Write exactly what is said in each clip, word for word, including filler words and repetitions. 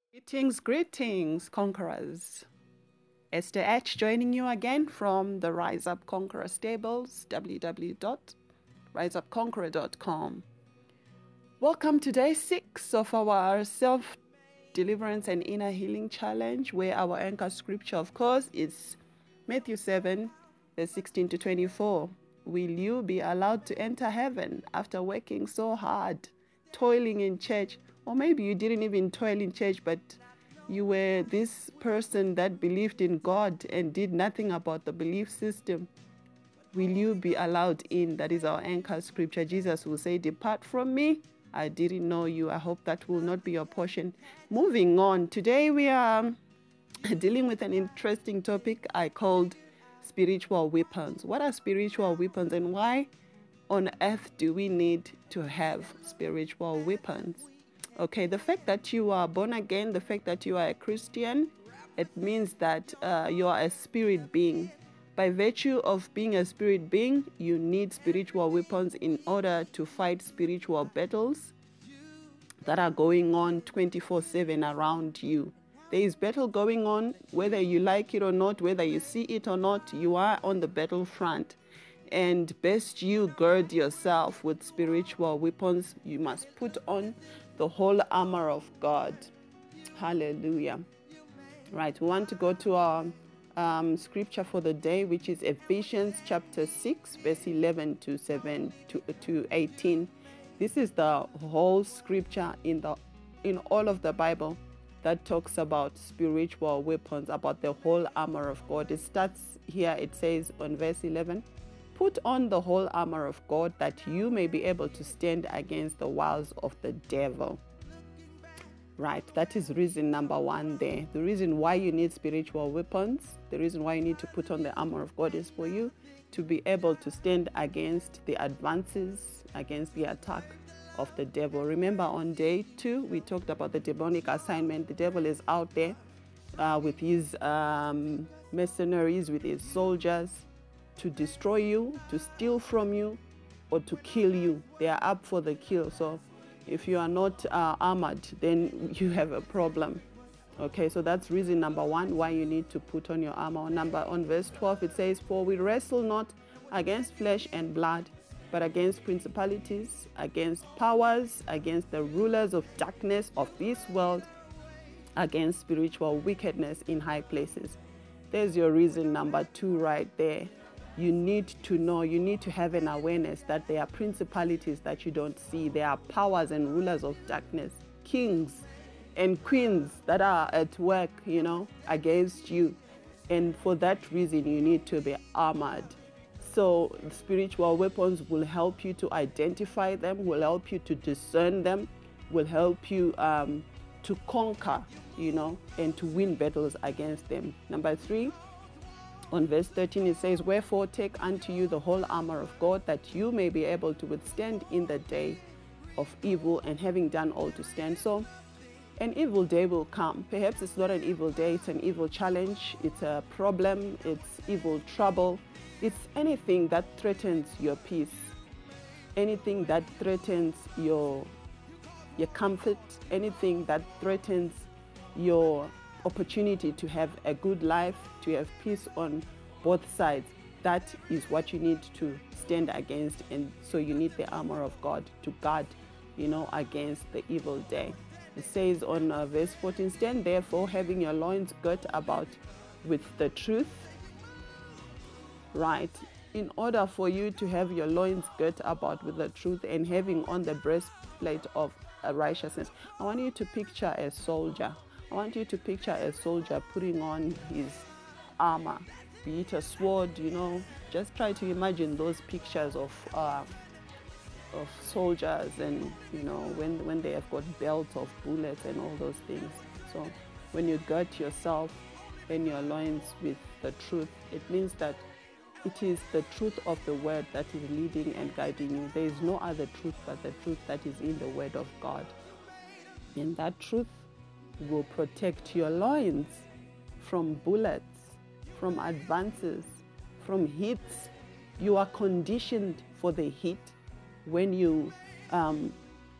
Greetings, greetings, conquerors. Esther H joining you again from the Rise Up Conqueror stables, w w w dot rise up conqueror dot com. Welcome to day six of our self deliverance and inner healing challenge, where our anchor scripture, of course, is Matthew seven, verse sixteen to twenty-four. Will you be allowed to enter heaven after working so hard, toiling in church? Or maybe you didn't even toil in church, but you were this person that believed in God and did nothing about the belief system. Will you be allowed in? That is our anchor scripture. Jesus will say, "Depart from me. I didn't know you." I hope that will not be your portion. Moving on. Today we are dealing with an interesting topic I called spiritual weapons. What are spiritual weapons, and why on earth do we need to have spiritual weapons? Okay, the fact that you are born again, the fact that you are a Christian, it means that uh, you are a spirit being. By virtue of being a spirit being, you need spiritual weapons in order to fight spiritual battles that are going on twenty-four seven around you. There is battle going on, whether you like it or not, whether you see it or not, you are on the battlefront. And best you gird yourself with spiritual weapons. You must put on the whole armor of God. Hallelujah. Right, we want to go to our um, scripture for the day, which is Ephesians chapter six, verse eleven to seven to, to eighteen. This is the whole scripture in the in all of the Bible that talks about spiritual weapons, about the whole armor of God. It starts here, it says on verse eleven, "Put on the whole armor of God, that you may be able to stand against the wiles of the devil." Right, that is reason number one there. The reason why you need spiritual weapons, the reason why you need to put on the armor of God is for you to be able to stand against the advances, against the attack of the devil. Remember on day two, we talked about the demonic assignment. The devil is out there uh, with his um, mercenaries, with his soldiers, to destroy you, to steal from you, or to kill you. They are up for the kill. So if you are not uh, armored, then you have a problem. Okay, so that's reason number one why you need to put on your armor. Number on verse twelve, it says, "For we wrestle not against flesh and blood, but against principalities, against powers, against the rulers of darkness of this world, against spiritual wickedness in high places." There's your reason number two right there. You need to know, you need to have an awareness that there are principalities that you don't see. There are powers and rulers of darkness, kings and queens that are at work, you know, against you. And for that reason, you need to be armored. So spiritual weapons will help you to identify them, will help you to discern them, will help you um, to conquer, you know, and to win battles against them. Number three, on verse thirteen, it says, "Wherefore take unto you the whole armor of God, that you may be able to withstand in the day of evil, and having done all to stand." So an evil day will come. Perhaps it's not an evil day, it's an evil challenge, it's a problem, it's evil trouble. It's anything that threatens your peace, anything that threatens your, your comfort, anything that threatens your opportunity to have a good life, to have peace on both sides. That is what you need to stand against, and so you need the armor of God to guard, you know, against the evil day. It says on uh, verse fourteen, "Stand therefore, having your loins girt about with the truth." Right, in order for you to have your loins girt about with the truth, and having on the breastplate of uh, righteousness. I want you to picture a soldier. I want you to picture a soldier putting on his armor, be it a sword, you know. Just try to imagine those pictures of uh, of soldiers, and you know, when when they have got belts of bullets and all those things. So when you girt yourself and your loins with the truth, it means that it is the truth of the word that is leading and guiding you. There is no other truth but the truth that is in the word of God. And that truth will protect your loins from bullets, from advances, from hits. You are conditioned for the hit when you um,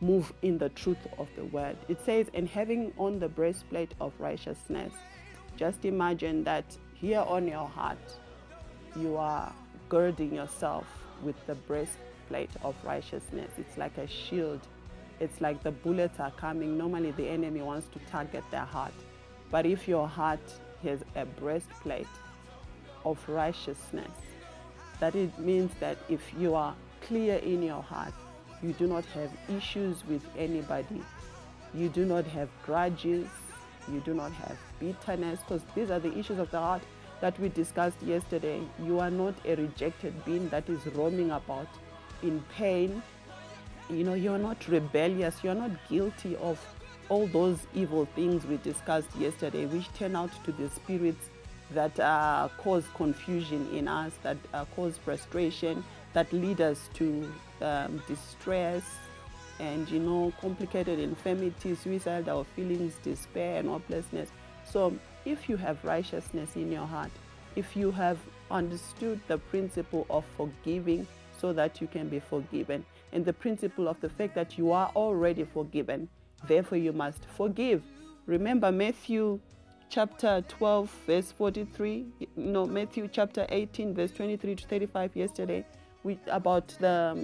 move in the truth of the word. It says, and having on the breastplate of righteousness. Just imagine that here on your heart, you are girding yourself with the breastplate of righteousness. It's like a shield. It's like the bullets are coming. Normally the enemy wants to target their heart. But if your heart has a breastplate of righteousness, that it means that if you are clear in your heart, you do not have issues with anybody. You do not have grudges. You do not have bitterness, because these are the issues of the heart that we discussed yesterday. You are not a rejected being that is roaming about in pain. You know, you're not rebellious. You're not guilty of all those evil things we discussed yesterday, which turn out to be spirits that uh, cause confusion in us, that uh, cause frustration, that lead us to um, distress and, you know, complicated infirmity, suicidal feelings, despair, and hopelessness. So if you have righteousness in your heart, if you have understood the principle of forgiving so that you can be forgiven, and the principle of the fact that you are already forgiven, therefore you must forgive. Remember Matthew chapter twelve, verse forty-three, no, Matthew chapter eighteen, verse twenty-three to thirty-five yesterday, we, about the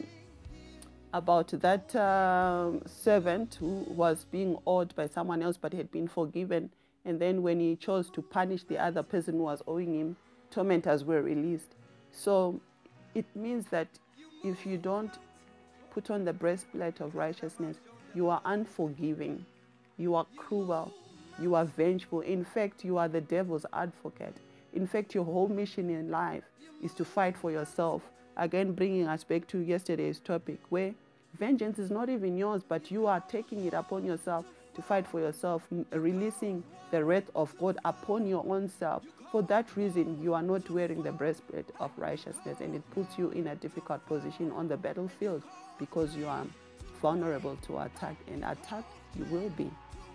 about that um, servant who was being owed by someone else but had been forgiven. And then when he chose to punish the other person who was owing him, tormentors were released. So it means that if you don't put on the breastplate of righteousness, you are unforgiving, you are cruel, you are vengeful. In fact, you are the devil's advocate. In fact, your whole mission in life is to fight for yourself. Again, bringing us back to yesterday's topic, where vengeance is not even yours, but you are taking it upon yourself to fight for yourself, releasing the wrath of God upon your own self. For that reason, you are not wearing the breastplate of righteousness, and it puts you in a difficult position on the battlefield because you are vulnerable to attack, and attacked you will be.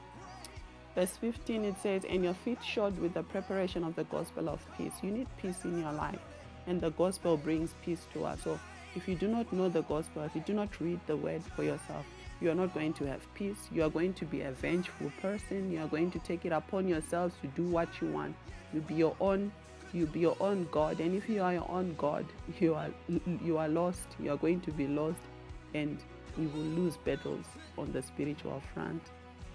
Verse fifteen, it says, and your feet shod with the preparation of the gospel of peace. You need peace in your life, and the gospel brings peace to us. So if you do not know the gospel, if you do not read the word for yourself, you are not going to have peace. You are going to be a vengeful person. You are going to take it upon yourselves to do what you want. You'll be your own, you'll be your own God. And if you are your own God, you are you are lost. You are going to be lost, and you will lose battles on the spiritual front.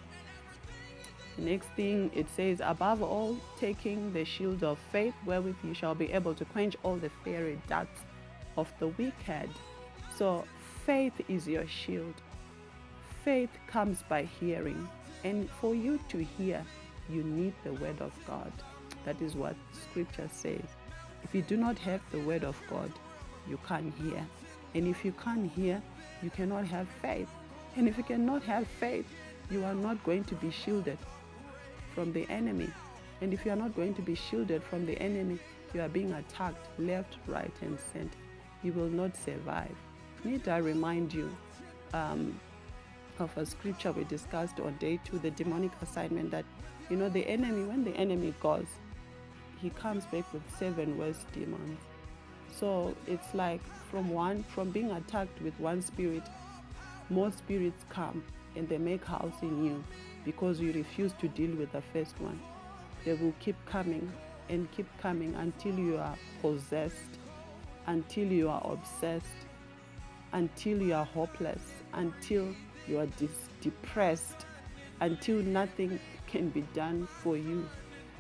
The next thing it says, above all, taking the shield of faith, wherewith you shall be able to quench all the fiery darts of the wicked. So faith is your shield. Faith comes by hearing, and for you to hear, you need the word of God. That is what scripture says. If you do not have the word of God, you can't hear. And if you can't hear, you cannot have faith. And if you cannot have faith, you are not going to be shielded from the enemy. And if you are not going to be shielded from the enemy, you are being attacked left, right, and center. You will not survive. Need I remind you um, of a scripture we discussed on day two, the demonic assignment, that, you know, the enemy, when the enemy goes, he comes back with seven worse demons. So it's like from one, from being attacked with one spirit, more spirits come and they make house in you because you refuse to deal with the first one. They will keep coming and keep coming until you are possessed, until you are obsessed, until you are hopeless, until you are dis- depressed, until nothing can be done for you.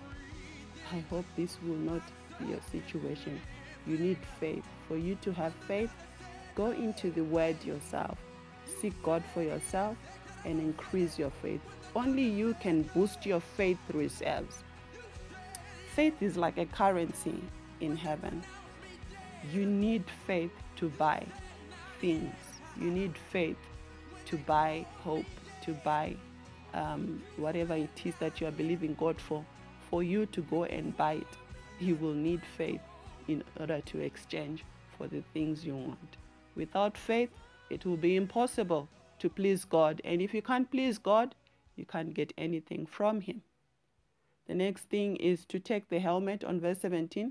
I hope this will not be your situation. You need faith. For you to have faith, go into the word yourself. Seek God for yourself and increase your faith. Only you can boost your faith reserves. Faith is like a currency in heaven. You need faith to buy things. You need faith to buy hope, to buy um, whatever it is that you are believing God for. For you to go and buy it, you will need faith in order to exchange for the things you want. Without faith, it will be impossible to please God. And if you can't please God, you can't get anything from Him. The next thing is to take the helmet on verse seventeen.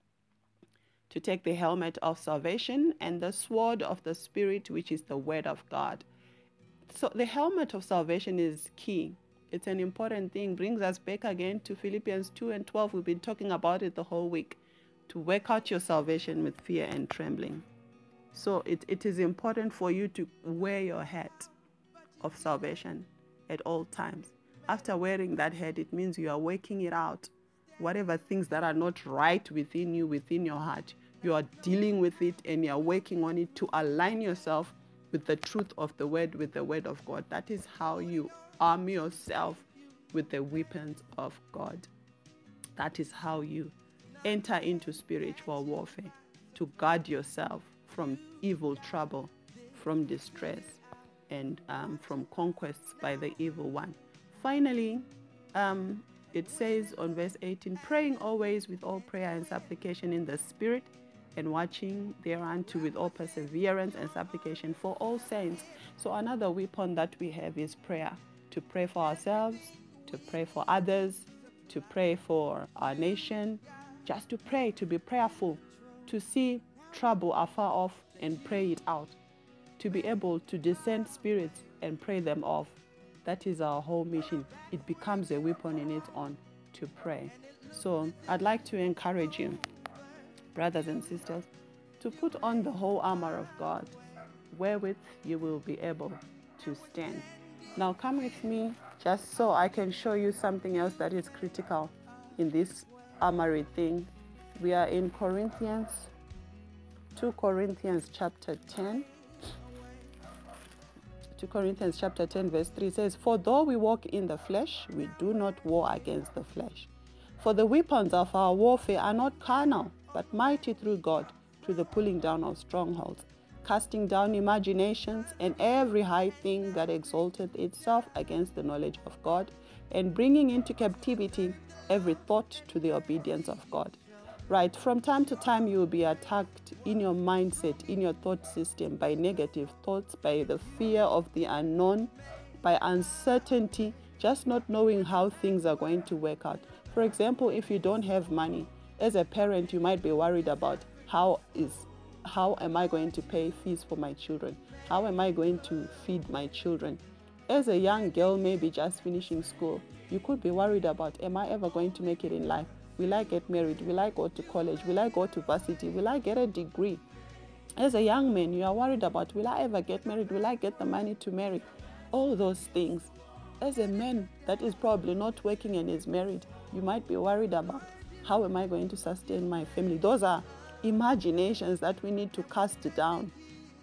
To take the helmet of salvation and the sword of the Spirit, which is the word of God. So the helmet of salvation is key. It's an important thing. Brings us back again to Philippians two and twelve. We've been talking about it the whole week. To work out your salvation with fear and trembling. So it, it is important for you to wear your hat of salvation at all times. After wearing that hat, it means you are working it out. Whatever things that are not right within you, within your heart, you are dealing with it and you are working on it to align yourself with the truth of the word, with the word of God. That is how you arm yourself with the weapons of God. That is how you enter into spiritual warfare, to guard yourself from evil trouble, from distress, and um, from conquests by the evil one. Finally, um, it says on verse eighteen, praying always with all prayer and supplication in the Spirit, and watching thereunto with all perseverance and supplication for all saints. So another weapon that we have is prayer, to pray for ourselves, to pray for others, to pray for our nation, just to pray, to be prayerful, to see trouble afar off and pray it out, to be able to discern spirits and pray them off. That is our whole mission. It becomes a weapon in its own to pray. So I'd like to encourage you, brothers and sisters, to put on the whole armor of God, wherewith you will be able to stand. Now come with me, just so I can show you something else that is critical in this armory thing. We are in Corinthians, two Corinthians chapter ten. two Corinthians chapter ten verse three says, for though we walk in the flesh, we do not war against the flesh. For the weapons of our warfare are not carnal, but mighty through God, to the pulling down of strongholds, casting down imaginations and every high thing that exalteth itself against the knowledge of God, and bringing into captivity every thought to the obedience of God. Right, from time to time you will be attacked in your mindset, in your thought system, by negative thoughts, by the fear of the unknown, by uncertainty, just not knowing how things are going to work out. For example, if you don't have money, as a parent, you might be worried about how is how am I going to pay fees for my children? How am I going to feed my children? As a young girl, maybe just finishing school, you could be worried about, am I ever going to make it in life? Will I get married? Will I go to college? Will I go to varsity? Will I get a degree? As a young man, you are worried about, will I ever get married? Will I get the money to marry? All those things. As a man that is probably not working and is married, you might be worried about, how am I going to sustain my family? Those are imaginations that we need to cast down,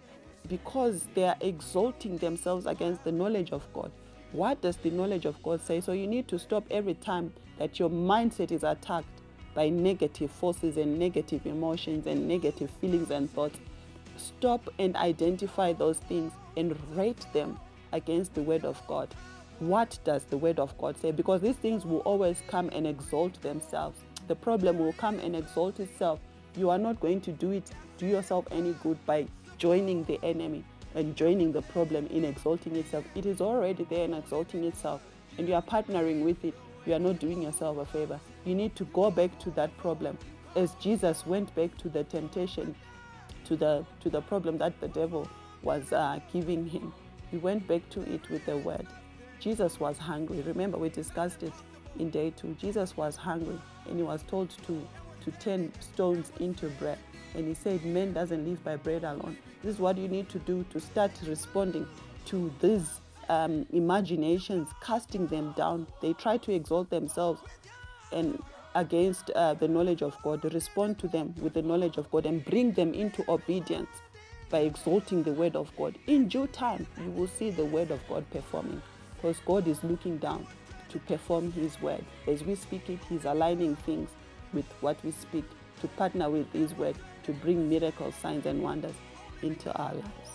because they are exalting themselves against the knowledge of God. What does the knowledge of God say? So you need to stop every time that your mindset is attacked by negative forces and negative emotions and negative feelings and thoughts. Stop and identify those things and rate them against the word of God. What does the word of God say? Because these things will always come and exalt themselves. The problem will come and exalt itself. You are not going to do it, do yourself any good by joining the enemy and joining the problem in exalting itself. It is already there and exalting itself, and you are partnering with it. You are not doing yourself a favor. You need to go back to that problem, as Jesus went back to the temptation, to the to the problem that the devil was uh, giving him. He went back to it with the word. Jesus was hungry. Remember, we discussed it in day two. Jesus was hungry, and he was told to to turn stones into bread. And he said, man doesn't live by bread alone. This is what you need to do to start responding to these um, imaginations, casting them down. They try to exalt themselves and against uh, the knowledge of God. Respond to them with the knowledge of God and bring them into obedience by exalting the word of God. In due time, you will see the word of God performing, because God is looking down to perform his word. As we speak it, he's aligning things with what we speak, to partner with his word, to bring miracles, signs, and wonders into our lives.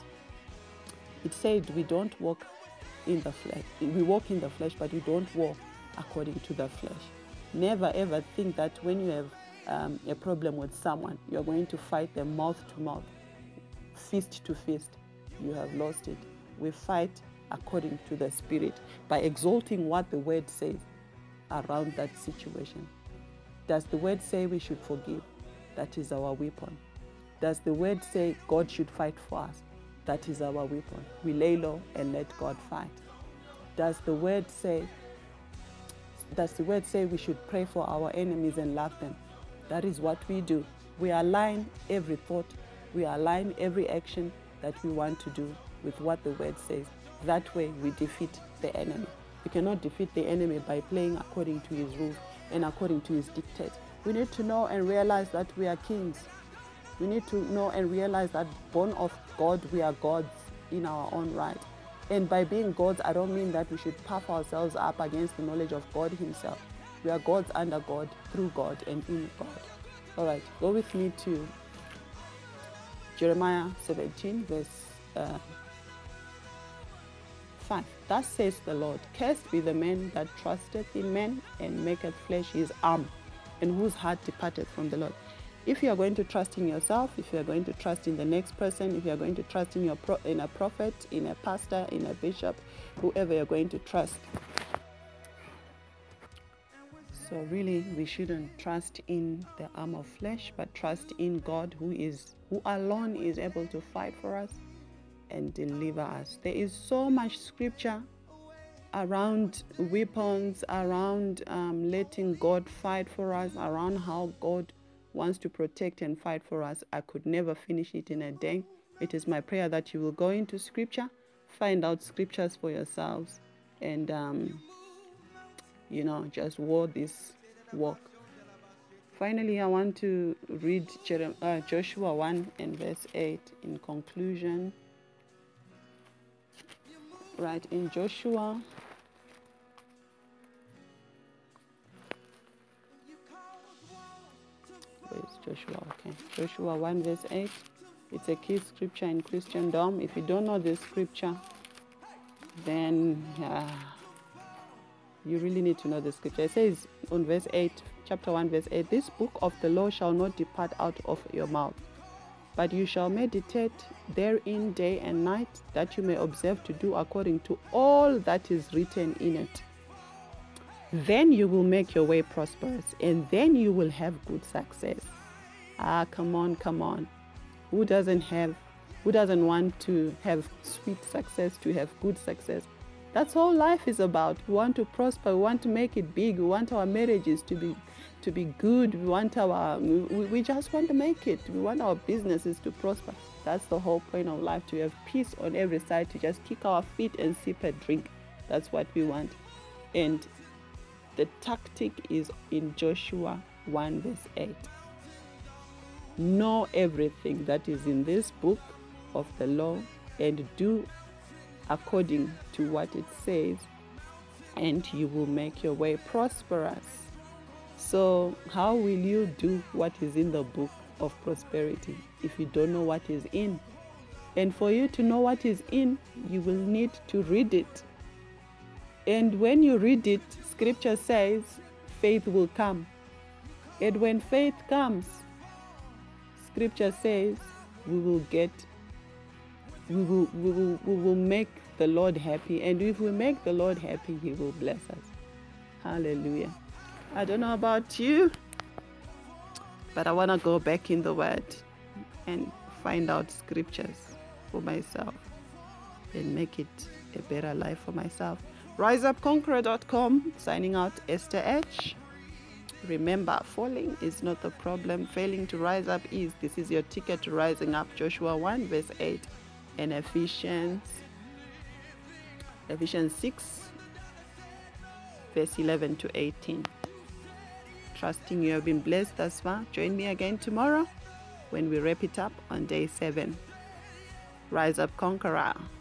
It said we don't walk in the flesh. We walk in the flesh, but we don't walk according to the flesh. Never ever think that when you have um, a problem with someone, you're going to fight them mouth to mouth, fist to fist. You have lost it. We fight according to the Spirit by exalting what the word says around that situation. Does the word say we should forgive? That is our weapon. Does the word say God should fight for us? That is our weapon. We lay low and let God fight. Does the word say, does the word say we should pray for our enemies and love them? That is what we do. We align every thought, we align every action that we want to do with what the word says. That way we defeat the enemy. We cannot defeat the enemy by playing according to his rules and according to his dictates. We need to know and realize that we are kings. We need to know and realize that born of God, we are gods in our own right. And by being gods, I don't mean that we should puff ourselves up against the knowledge of God himself. We are gods under God, through God, and in God. All right, go with me to Jeremiah seventeen, verse uh, five. Thus says the Lord, cursed be the man that trusteth in men and maketh flesh his arm, and whose heart departeth from the Lord. If you are going to trust in yourself, if you are going to trust in the next person, if you are going to trust in your pro- in a prophet, in a pastor, in a bishop, whoever you're going to trust. So really, we shouldn't trust in the arm of flesh, but trust in God, who is who alone is able to fight for us and deliver us. There is so much scripture around weapons, around um, letting God fight for us, around how God wants to protect and fight for us. I could never finish it in a day. It is my prayer that you will go into scripture, find out scriptures for yourselves, and um, you know, just war this walk. Finally, I want to read Jeremiah, uh, Joshua one and verse eight in conclusion. Right, in Joshua, where's Joshua? Okay, Joshua one verse eight. It's a key scripture in Christendom. If you don't know this scripture, then uh, you really need to know the scripture. It says on verse eight, chapter one, verse eight, this book of the law shall not depart out of your mouth, but you shall meditate therein day and night, that you may observe to do according to all that is written in it. Then you will make your way prosperous, and then you will have good success. Ah, come on, come on. Who doesn't have, who doesn't want to have sweet success, to have good success? That's all life is about. We want to prosper. We want to make it big. We want our marriages to be to be good. We want our, we, we just want to make it. We want our businesses to prosper. That's the whole point of life, to have peace on every side, to just kick our feet and sip a drink. That's what we want. And the tactic is in Joshua one verse eight. Know everything that is in this book of the law and do according to what it says, and you will make your way prosperous. So how will you do what is in the book of prosperity if you don't know what is in? And for you to know what is in, you will need to read it. And when you read it, scripture says faith will come. And when faith comes, scripture says we will get We will, we will we will make the Lord happy, and if we make the Lord happy, he will bless us. Hallelujah. I don't know about you, but I want to go back in the word and find out scriptures for myself and make it a better life for myself. rise up conqueror dot com, signing out, Esther H. Remember, falling is not the problem. Failing to rise up is. This is your ticket to rising up. Joshua one verse eight. And Ephesians, Ephesians six, verse eleven to eighteen. Trusting you have been blessed thus far. Join me again tomorrow when we wrap it up on day seven. Rise up, conqueror.